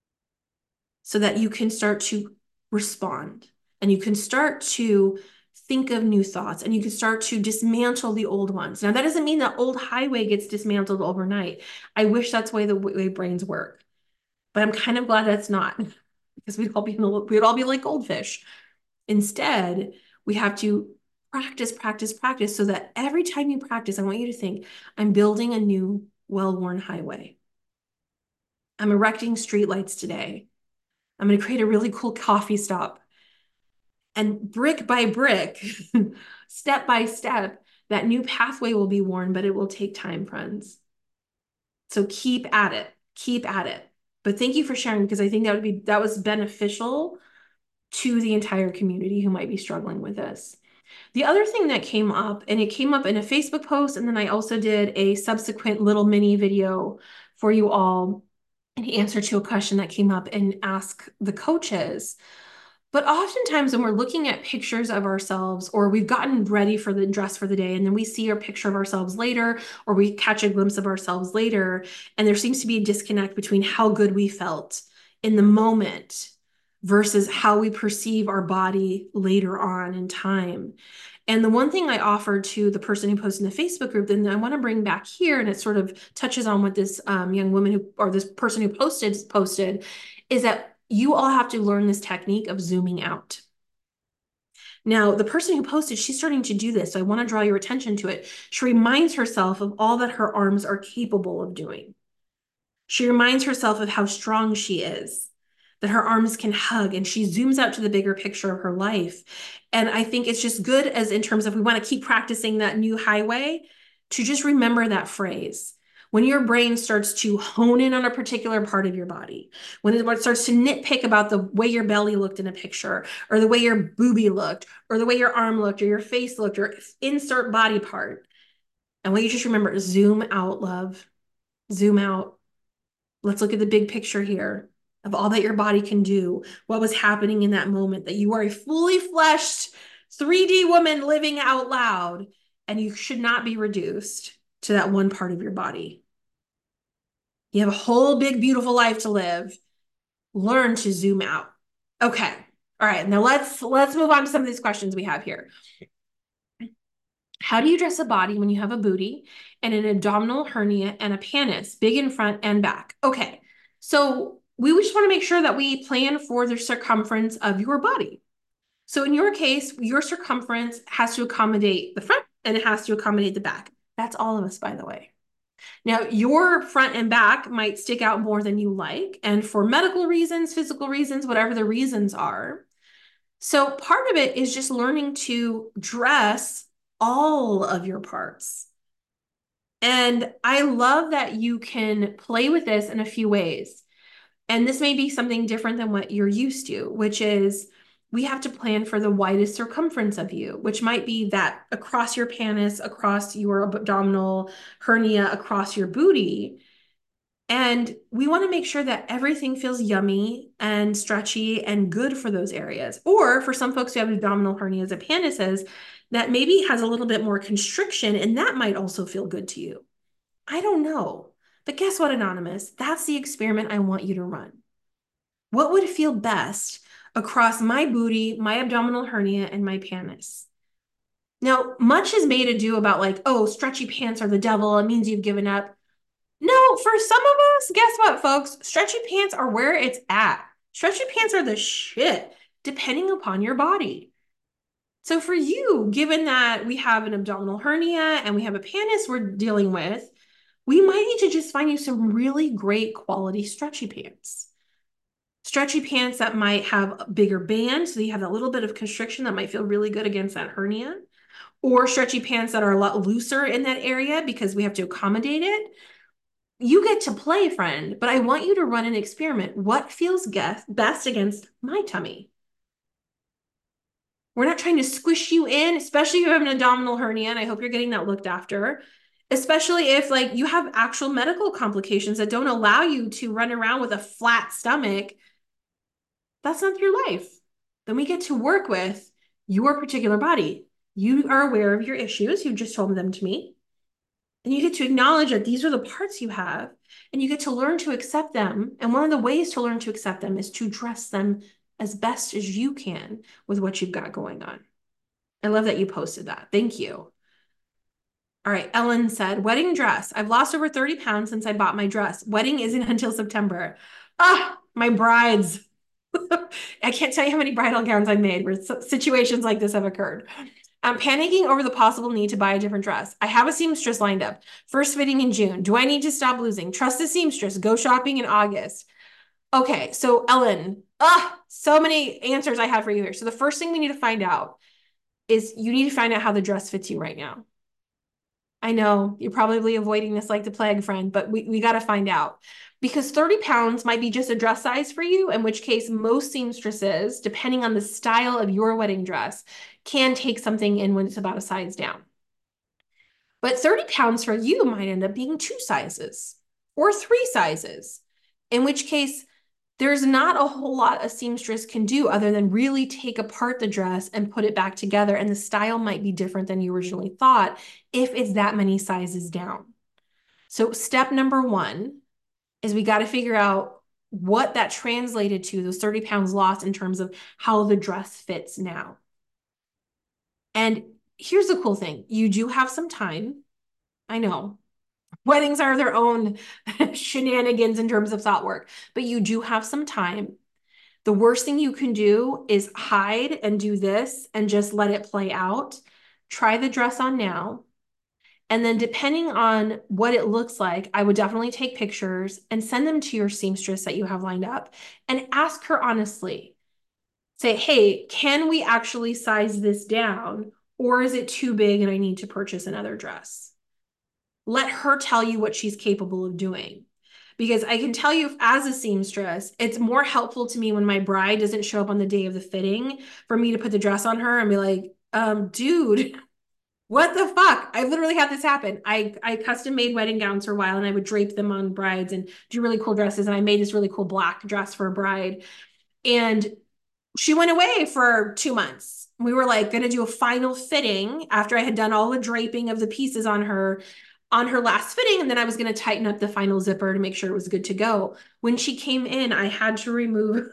so that you can start to respond and you can start to think of new thoughts and you can start to dismantle the old ones. Now, that doesn't mean that old highway gets dismantled overnight. I wish that's the way the way brains work, but I'm kind of glad that's not, because we'd all be, we'd all be like goldfish. Instead, we have to practice, practice, practice so that every time you practice, I want you to think, I'm building a new well-worn highway. I'm erecting streetlights today. I'm going to create a really cool coffee stop. And brick by brick, step by step, that new pathway will be worn, but it will take time, friends. So keep at it, keep at it. But thank you for sharing, because I think that would be, that was beneficial to the entire community who might be struggling with this. The other thing that came up, and it came up in a Facebook post, and then I also did a subsequent little mini video for you all in answer to a question that came up and Ask the Coaches. But oftentimes when we're looking at pictures of ourselves, or we've gotten ready for the dress for the day, and then we see our picture of ourselves later, or we catch a glimpse of ourselves later, and there seems to be a disconnect between how good we felt in the moment versus how we perceive our body later on in time. And the one thing I offered to the person who posted in the Facebook group, then I want to bring back here, and it sort of touches on what this um, young woman who, or this person who posted, posted, is that you all have to learn this technique of zooming out. Now, the person who posted, she's starting to do this, so I want to draw your attention to it. She reminds herself of all that her arms are capable of doing. She reminds herself of how strong she is, that her arms can hug, and she zooms out to the bigger picture of her life. And I think it's just good, as in terms of we want to keep practicing that new highway, to just remember that phrase. When your brain starts to hone in on a particular part of your body, when it starts to nitpick about the way your belly looked in a picture, or the way your boobie looked, or the way your arm looked, or your face looked, or insert body part, I want you to just remember, zoom out, love. Zoom out. Let's look at the big picture here. of all that your body can do, what was happening in that moment, that you are a fully fleshed three D woman living out loud, and you should not be reduced to that one part of your body. You have a whole big, beautiful life to live. Learn to zoom out. Okay. All right. Now let's let's move on to some of these questions we have here. How do you dress a body when you have a booty and an abdominal hernia and a pannus, big in front and back? Okay. So we just want to make sure that we plan for the circumference of your body. So in your case, your circumference has to accommodate the front and it has to accommodate the back. That's all of us, by the way. Now, your front and back might stick out more than you like, and for medical reasons, physical reasons, whatever the reasons are. So part of it is just learning to dress all of your parts. And I love that you can play with this in a few ways. And this may be something different than what you're used to, which is we have to plan for the widest circumference of you, which might be that across your pannus, across your abdominal hernia, across your booty. And we want to make sure that everything feels yummy and stretchy and good for those areas. Or for some folks who have abdominal hernias and pannuses, that maybe has a little bit more constriction, and that might also feel good to you. I don't know. But guess what, Anonymous? That's the experiment I want you to run. What would feel best across my booty, my abdominal hernia, and my pannus? Now, much is made ado about like, oh, stretchy pants are the devil. It means you've given up. No, for some of us, guess what, folks? Stretchy pants are where it's at. Stretchy pants are the shit, depending upon your body. So for you, given that we have an abdominal hernia and we have a pannus we're dealing with, we might need to just find you some really great quality stretchy pants. Stretchy pants that might have a bigger band, so you have that little bit of constriction that might feel really good against that hernia. Or stretchy pants that are a lot looser in that area because we have to accommodate it. You get to play, friend, but I want you to run an experiment. What feels best against my tummy? We're not trying to squish you in, especially if you have an abdominal hernia, and I hope you're getting that looked after. Especially if like you have actual medical complications that don't allow you to run around with a flat stomach. That's not your life. Then we get to work with your particular body. You are aware of your issues. You just told them to me. And you get to acknowledge that these are the parts you have, and you get to learn to accept them. And one of the ways to learn to accept them is to dress them as best as you can with what you've got going on. I love that you posted that. Thank you. All right, Ellen said, wedding dress. I've lost over thirty pounds since I bought my dress. Wedding isn't until September. Ah, my brides. I can't tell you how many bridal gowns I've made where situations like this have occurred. I'm panicking over the possible need to buy a different dress. I have a seamstress lined up. First fitting in June. Do I need to stop losing? Trust the seamstress. Go shopping in August. Okay, so Ellen, ah, so many answers I have for you here. So the first thing we need to find out is you need to find out how the dress fits you right now. I know you're probably avoiding this like the plague, friend, but we, we got to find out. Because thirty pounds might be just a dress size for you, in which case most seamstresses, depending on the style of your wedding dress, can take something in when it's about a size down. But thirty pounds for you might end up being two sizes or three sizes, in which case there's not a whole lot a seamstress can do other than really take apart the dress and put it back together. And the style might be different than you originally thought if it's that many sizes down. So step number one is we got to figure out what that translated to, those thirty pounds lost, in terms of how the dress fits now. And here's the cool thing. You do have some time. I know weddings are their own shenanigans in terms of thought work, but you do have some time. The worst thing you can do is hide and do this and just let it play out. Try the dress on now. And then depending on what it looks like, I would definitely take pictures and send them to your seamstress that you have lined up and ask her honestly. Say, hey, can we actually size this down, or is it too big and I need to purchase another dress? Let her tell you what she's capable of doing. Because I can tell you as a seamstress, it's more helpful to me when my bride doesn't show up on the day of the fitting for me to put the dress on her and be like, um, dude, What the fuck? I literally had this happen. I, I custom made wedding gowns for a while and I would drape them on brides and do really cool dresses. And I made this really cool black dress for a bride. And she went away for two months. We were like going to do a final fitting after I had done all the draping of the pieces on her on her last fitting. And then I was going to tighten up the final zipper to make sure it was good to go. When she came in, I had to remove,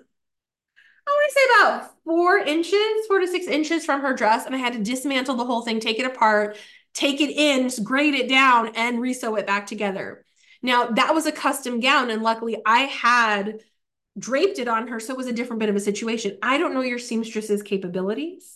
I want to say about four inches, four to six inches from her dress. And I had to dismantle the whole thing, take it apart, take it in, grade it down, and resew it back together. Now, that was a custom gown. And luckily, I had draped it on her. So it was a different bit of a situation. I don't know your seamstress's capabilities.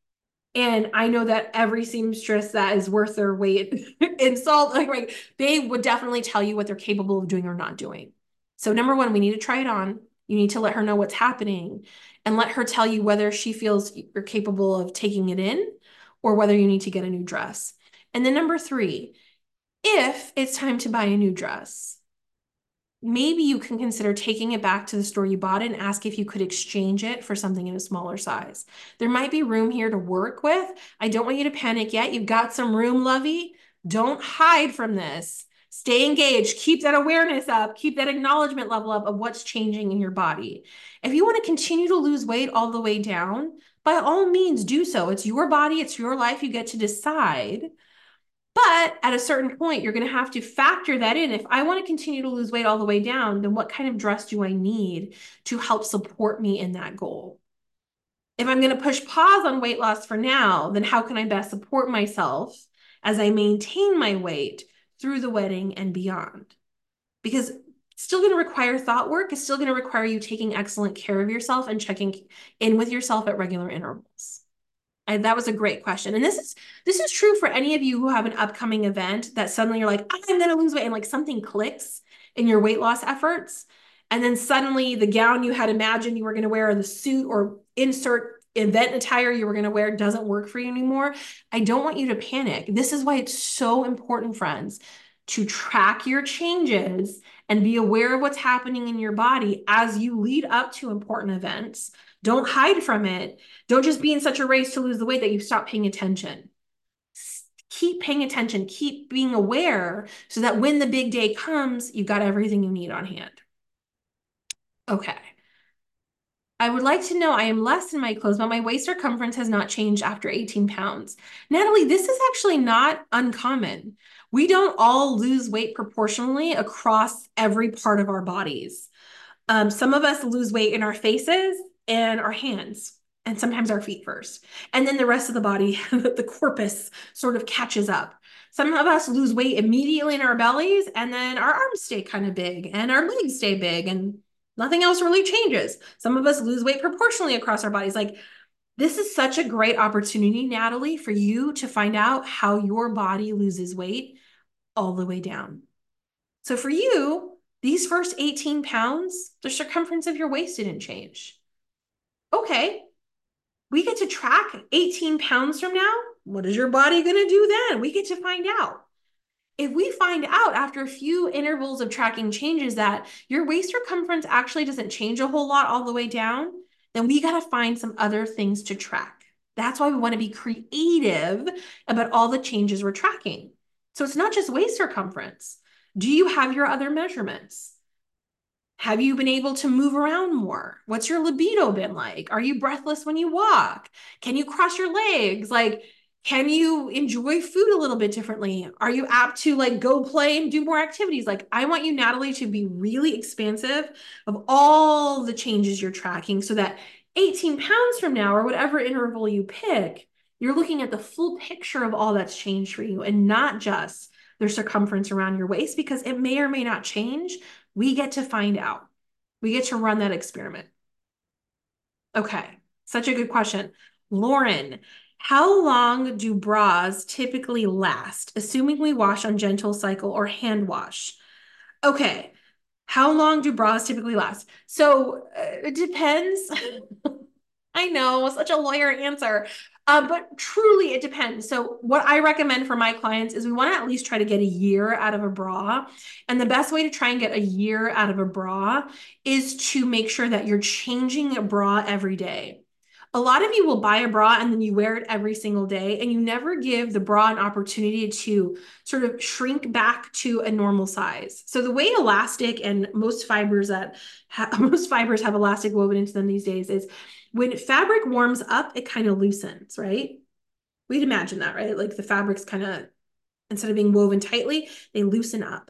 And I know that every seamstress that is worth their weight in salt, like, right, they would definitely tell you what they're capable of doing or not doing. So number one, we need to try it on. You need to let her know what's happening and let her tell you whether she feels you're capable of taking it in or whether you need to get a new dress. And then number three, if it's time to buy a new dress, maybe you can consider taking it back to the store you bought it and ask if you could exchange it for something in a smaller size. There might be room here to work with. I don't want you to panic yet. You've got some room, lovey. Don't hide from this. Stay engaged. Keep that awareness up. Keep that acknowledgement level up of what's changing in your body. If you want to continue to lose weight all the way down, by all means do so. It's your body. It's your life. You get to decide. But at a certain point, you're going to have to factor that in. If I want to continue to lose weight all the way down, then what kind of dress do I need to help support me in that goal? If I'm going to push pause on weight loss for now, then how can I best support myself as I maintain my weight through the wedding and beyond? Because it's still going to require thought work. It's still going to require you taking excellent care of yourself and checking in with yourself at regular intervals. And that was a great question. And this is this is true for any of you who have an upcoming event that suddenly you're like, I'm going to lose weight, and like something clicks in your weight loss efforts. And then suddenly the gown you had imagined you were going to wear, or the suit or insert event attire you were going to wear doesn't work for you anymore. I don't want you to panic. This is why it's so important, friends, to track your changes and be aware of what's happening in your body as you lead up to important events. Don't hide from it. Don't just be in such a race to lose the weight that you stop paying attention. Keep paying attention. Keep being aware so that when the big day comes, you've got everything you need on hand. Okay. I would like to know I am less in my clothes, but my waist circumference has not changed after eighteen pounds. Natalie, this is actually not uncommon. We don't all lose weight proportionally across every part of our bodies. Um, some of us lose weight in our faces and our hands, and sometimes our feet first. And then the rest of the body, the corpus, sort of catches up. Some of us lose weight immediately in our bellies, and then our arms stay kind of big, and our legs stay big, and nothing else really changes. Some of us lose weight proportionally across our bodies. Like, this is such a great opportunity, Natalie, for you to find out how your body loses weight all the way down. So for you, these first eighteen pounds, the circumference of your waist didn't change. Okay, we get to track eighteen pounds from now. What is your body going to do then? We get to find out. If we find out after a few intervals of tracking changes that your waist circumference actually doesn't change a whole lot all the way down, then we got to find some other things to track. That's why we want to be creative about all the changes we're tracking. So it's not just waist circumference. Do you have your other measurements? Have you been able to move around more? What's your libido been like? Are you breathless when you walk? Can you cross your legs? Like, can you enjoy food a little bit differently? Are you apt to like go play and do more activities? Like, I want you, Natalie, to be really expansive of all the changes you're tracking so that eighteen pounds from now, or whatever interval you pick, you're looking at the full picture of all that's changed for you and not just the circumference around your waist, because it may or may not change. We get to find out. We get to run that experiment. Okay, such a good question. Lauren, how long do bras typically last, assuming we wash on gentle cycle or hand wash? Okay, how long do bras typically last? So uh, it depends. I know, such a lawyer answer. Uh, but truly, it depends. So what I recommend for my clients is we want to at least try to get a year out of a bra. And the best way to try and get a year out of a bra is to make sure that you're changing a bra every day. A lot of you will buy a bra and then you wear it every single day, and you never give the bra an opportunity to sort of shrink back to a normal size. So the way elastic and most fibers that ha- most fibers have elastic woven into them these days is when fabric warms up, it kind of loosens, right? We'd imagine that, right? Like the fabric's kind of, instead of being woven tightly, they loosen up.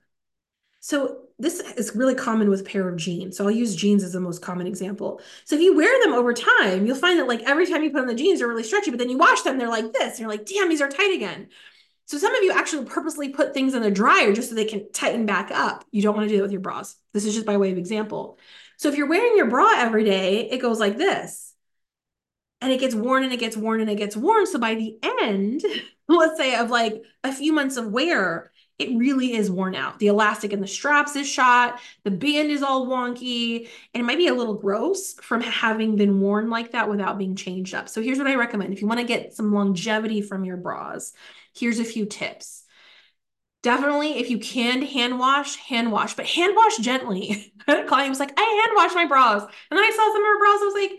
So this is really common with a pair of jeans. So I'll use jeans as the most common example. So if you wear them over time, you'll find that like every time you put on the jeans, they're really stretchy, but then you wash them, they're like this. And you're like, damn, these are tight again. So some of you actually purposely put things in the dryer just so they can tighten back up. You don't want to do that with your bras. This is just by way of example. So if you're wearing your bra every day, it goes like this. And it gets worn and it gets worn and it gets worn. So by the end, let's say of like a few months of wear, it really is worn out. The elastic in the straps is shot, the band is all wonky, and it might be a little gross from having been worn like that without being changed up. So here's what I recommend. If you want to get some longevity from your bras, here's a few tips. Definitely, if you can hand wash, hand wash, but hand wash gently. I had a client who was like, I hand wash my bras. And then I saw some of her bras, I was like,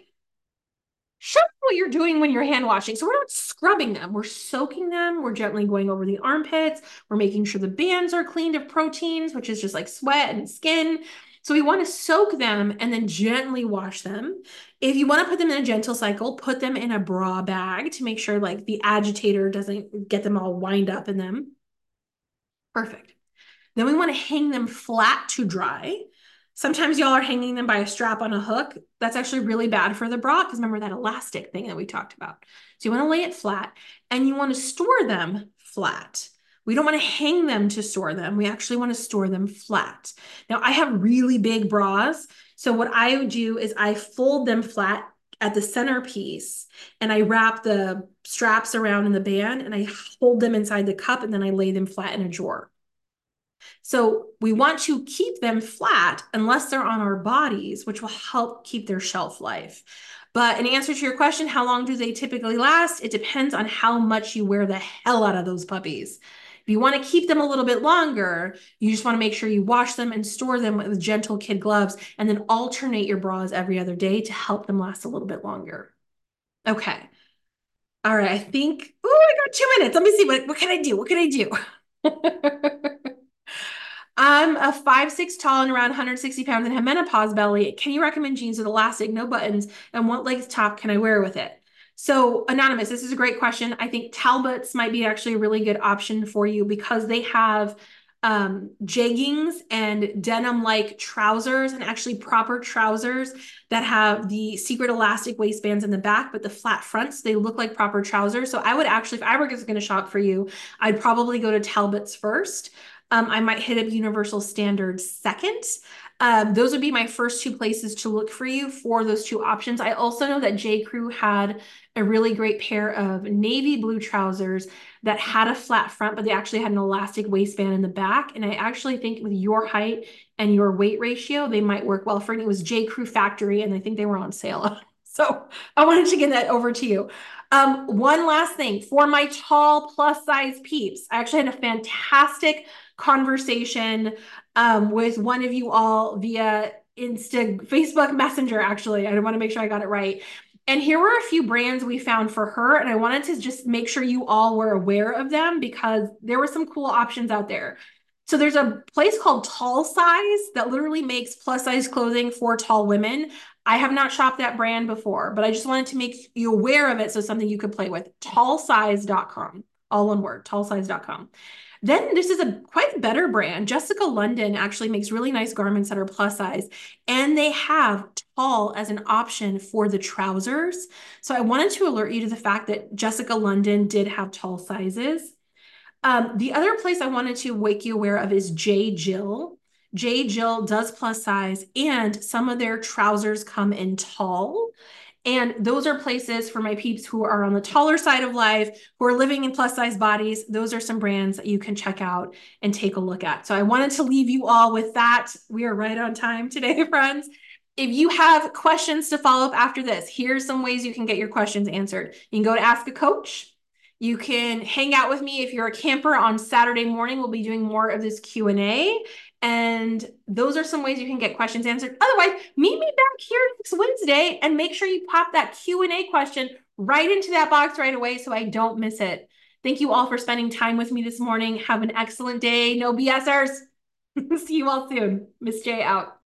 show me what you're doing when you're hand washing. So we're not scrubbing them. We're soaking them. We're gently going over the armpits. We're making sure the bands are cleaned of proteins, which is just like sweat and skin. So we want to soak them and then gently wash them. If you want to put them in a gentle cycle, put them in a bra bag to make sure like the agitator doesn't get them all wind up in them. Perfect. Then we want to hang them flat to dry. Sometimes y'all are hanging them by a strap on a hook. That's actually really bad for the bra because remember that elastic thing that we talked about. So you want to lay it flat and you want to store them flat. We don't want to hang them to store them. We actually want to store them flat. Now I have really big bras. So what I would do is I fold them flat at the centerpiece and I wrap the straps around in the band and I hold them inside the cup and then I lay them flat in a drawer. So we want to keep them flat unless they're on our bodies, which will help keep their shelf life. But in answer to your question, how long do they typically last? It depends on how much you wear the hell out of those puppies. If you want to keep them a little bit longer, you just want to make sure you wash them and store them with gentle kid gloves and then alternate your bras every other day to help them last a little bit longer. Okay. All right. I think, oh, I got two minutes. Let me see. What, what can I do? What can I do? I'm a five six tall and around one hundred sixty pounds and have menopause belly. Can you recommend jeans with elastic, no buttons, and what length top can I wear with it? So Anonymous, this is a great question. I think Talbots might be actually a really good option for you because they have um, jeggings and denim-like trousers and actually proper trousers that have the secret elastic waistbands in the back, but the flat fronts, they look like proper trousers. So I would actually, if I were going to shop for you, I'd probably go to Talbots first. Um, I might hit up Universal Standards second. Um, those would be my first two places to look for you for those two options. I also know that J. Crew had a really great pair of navy blue trousers that had a flat front, but they actually had an elastic waistband in the back. And I actually think with your height and your weight ratio, they might work well for it. It was J. Crew Factory, and I think they were on sale. So I wanted to get that over to you. Um, one last thing for my tall plus size peeps. I actually had a fantastic conversation um, with one of you all via Insta, Facebook Messenger, actually. I want to make sure I got it right. And here were a few brands we found for her, and I wanted to just make sure you all were aware of them because there were some cool options out there. So there's a place called Tall Size that literally makes plus size clothing for tall women. I have not shopped that brand before, but I just wanted to make you aware of it so something you could play with. tall size dot com, all one word, tall size dot com. Then this is a quite better brand. Jessica London actually makes really nice garments that are plus size, and they have tall as an option for the trousers. So I wanted to alert you to the fact that Jessica London did have tall sizes. Um, the other place I wanted to wake you aware of is J. Jill. J. Jill does plus size, and some of their trousers come in tall. And those are places for my peeps who are on the taller side of life, who are living in plus size bodies. Those are some brands that you can check out and take a look at. So I wanted to leave you all with that. We are right on time today, friends. If you have questions to follow up after this, here's some ways you can get your questions answered. You can go to Ask a Coach. You can hang out with me if you're a camper on Saturday morning. We'll be doing more of this Q and A. And those are some ways you can get questions answered. Otherwise, meet me back here next Wednesday and make sure you pop that Q and A question right into that box right away so I don't miss it. Thank you all for spending time with me this morning. Have an excellent day. No BSers. See you all soon. Miss J out.